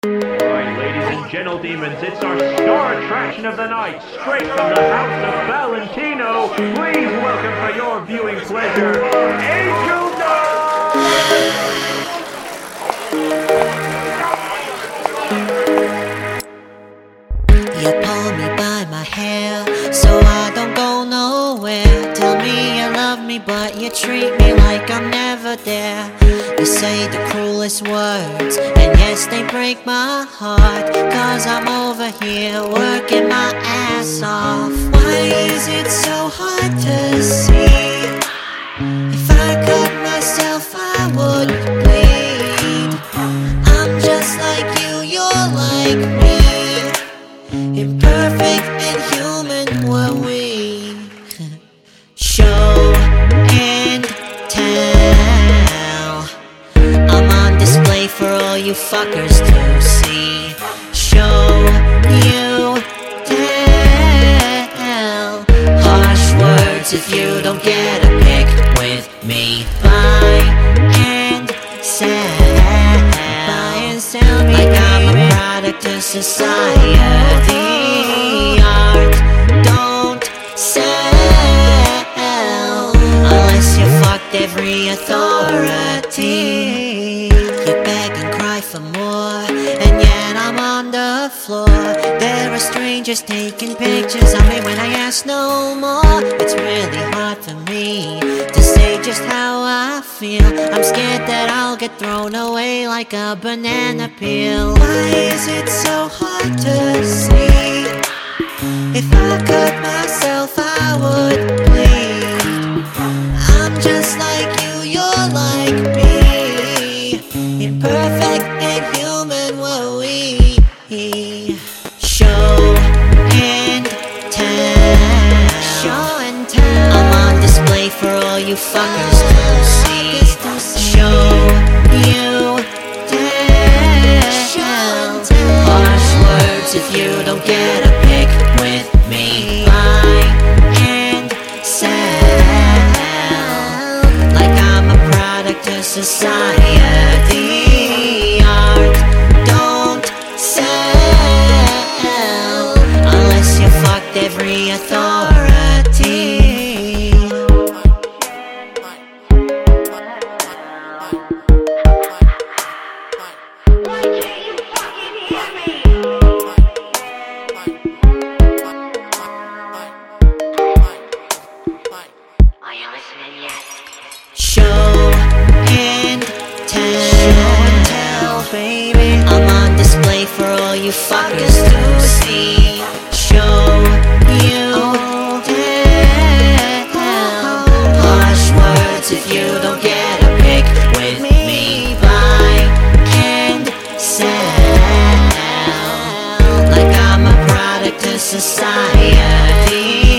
Alright, ladies and gentle demons, it's our star attraction of the night, straight from the house of Valentino. Please welcome for your viewing pleasure, Angel Dust! You pull me by my hair, so I don't go nowhere. Tell me you love me, but you treat me like I'm never there. You say the cruelest words, and yes, they break my heart. Cause I'm over here working my ass off. Why is it so hard to see? If I cut myself, I would bleed. I'm just like you, you're like me. Imperfect and human were we. Show and tell. I'm on display for all you fuckers to see. Show you tell. Harsh words if you don't get a pick with me. Buy and sell. Buy and sell me, like I'm a product of society. Art don't sell unless you fucked every authority. You beg and cry for more, and yet I'm on the floor. There are strangers taking pictures of me when I ask no more. It's really hard for me to say just how I feel. I'm scared that I'll get thrown away like a banana peel. Why is it so hard to see? If I cut myself, I would bleed. I'm just like you, you're like me. Imperfect and human were we. Show and tell. Show and tell. I'm on display for all you fuckers to see. Show you tell. Harsh words if you don't get a pick with me. Buy and sell like I'm a product of society. Art don't sell unless you fucked every authority. Show and tell, baby. I'm on display for all you fuckers to see. Show you tell. Harsh words if you don't get a pick with me. Buy and sell like I'm a product of society.